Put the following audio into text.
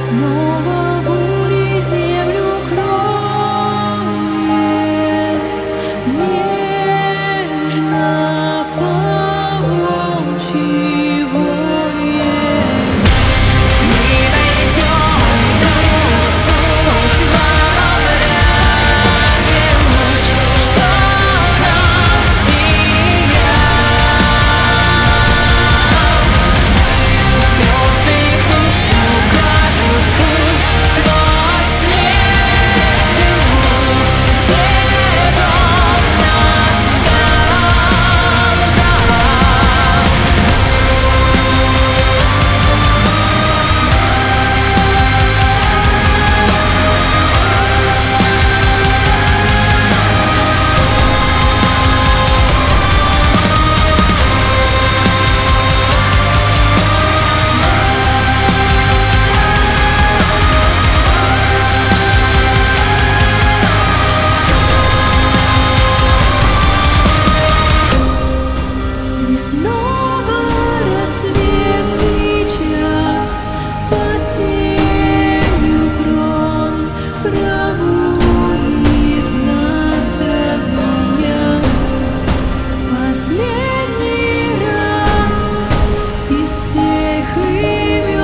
Снова бури землю кроет, нежно по-волчьи воет. Мы найдем ту суть во мраке луч, что нам сиял. Звезды пусть укажут путь сквозь снег и луг, где дом нас ждал. И снова рассветный час под сенью крон пробудит нас раздумья. Последний раз из всех имен